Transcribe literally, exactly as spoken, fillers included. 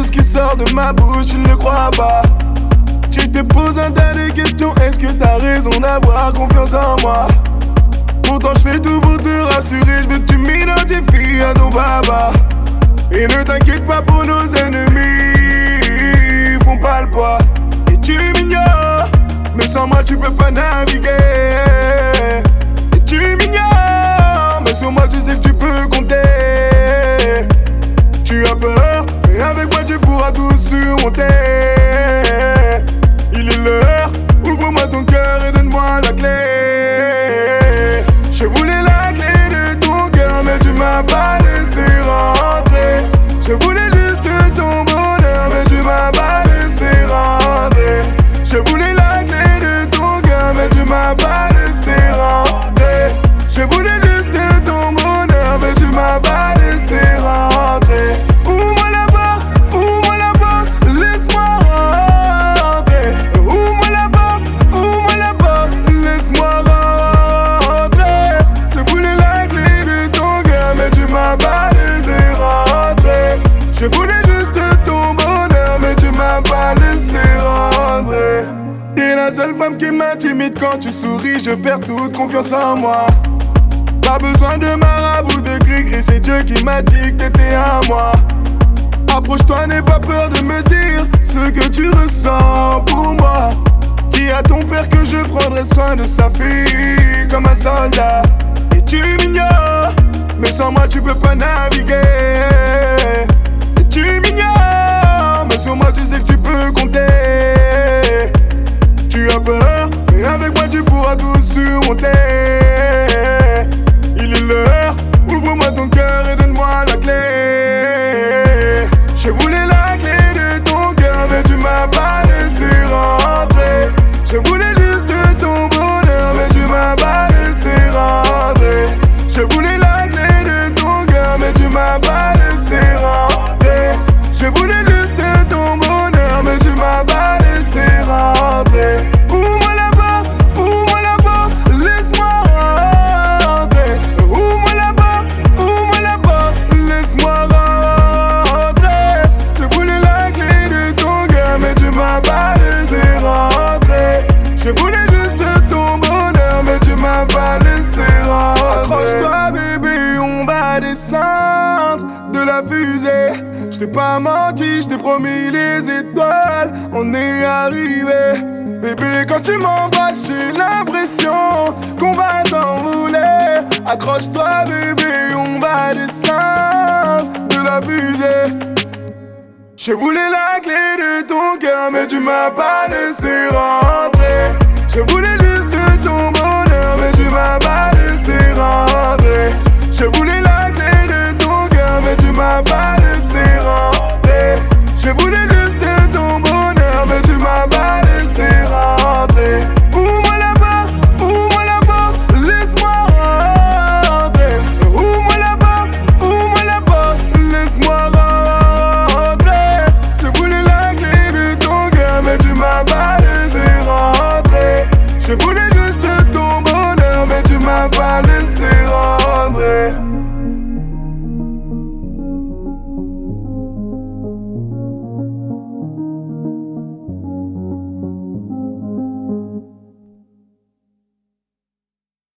tout ce qui sort de ma bouche, tu ne le crois pas. Tu te poses un tas de questions, est-ce que t'as raison d'avoir confiance en moi? Pourtant je fais tout pour te rassurer, je veux que tu m'identifies à ton papa. Et ne t'inquiète pas pour nos ennemis, ils font pas le poids. Et tu m'ignores, mais sans moi tu peux pas naviguer. Et tu m'ignores, mais sur moi tu sais que tu peux compter. Tu as peur, mais avec moi tu pourras tout surmonter. Il est l'heure, ouvre-moi ton cœur et donne-moi la clé. Je voulais la clé de ton cœur, mais tu m'as pas laissé rentrer. Je voulais juste ton bonheur, mais tu m'as pas laissé rentrer. Je voulais la clé de ton cœur, mais tu m'as pas laissé rentrer. Je voulais juste ton bonheur, mais tu m'as pas laissé rentrer. Ouvre-moi la porte, ouvre-moi la porte, laisse-moi rentrer. Ouvre-moi la porte, ouvre-moi la porte, laisse-moi rentrer. Je voulais la clé de ton cœur, mais tu m'as pas laissé rentrer. Je voulais juste ton bonheur, mais tu m'as pas laissé rentrer. T'es la seule femme qui m'intimide quand tu souris, je perds toute confiance en moi. Pas besoin de marabout, de gris-gris, c'est Dieu qui m'a dit que t'étais à moi. Approche-toi, n'aie pas peur de me dire ce que tu ressens pour moi. Dis à ton père que je prendrai soin de sa fille comme un soldat. Et tu m'ignores, mais sans moi tu peux pas naviguer. Et tu m'ignores, mais sur moi tu sais que tu peux compter. Tu as peur, mais avec moi tu pourras tout surmonter. Il est l'heure, ouvre-moi ton cœur et donne-moi la clé. Je voulais la clé de ton cœur, mais tu m'as pas laissé rentrer. Je voulais juste ton bonheur, mais tu m'as pas laissé rentrer. Je voulais la clé de ton cœur, mais tu m'as pas laissé rentrer. Je voulais juste ton bonheur, mais tu m'as pas laissé rentrer. Ouvre-moi la porte, ouvre-moi la porte, laisse-moi rentrer. Ouvre-moi la porte, ouvre-moi la porte, laisse-moi rentrer. Je voulais la clé de ton cœur, mais tu m'as pas laissé rentrer. Je voulais juste ton bonheur, mais tu m'as pas laissé rentrer. Accroche-toi bébé, on va descendre de la fusée. Je t'ai pas menti, je t'ai promis les étoiles, on est arrivé. Bébé, quand tu m'embrasses, j'ai l'impression qu'on va s'envoler. Accroche-toi bébé, on va descendre de la fusée. Je voulais la clé de ton cœur, mais tu m'as pas laissé rentrer. Je voulais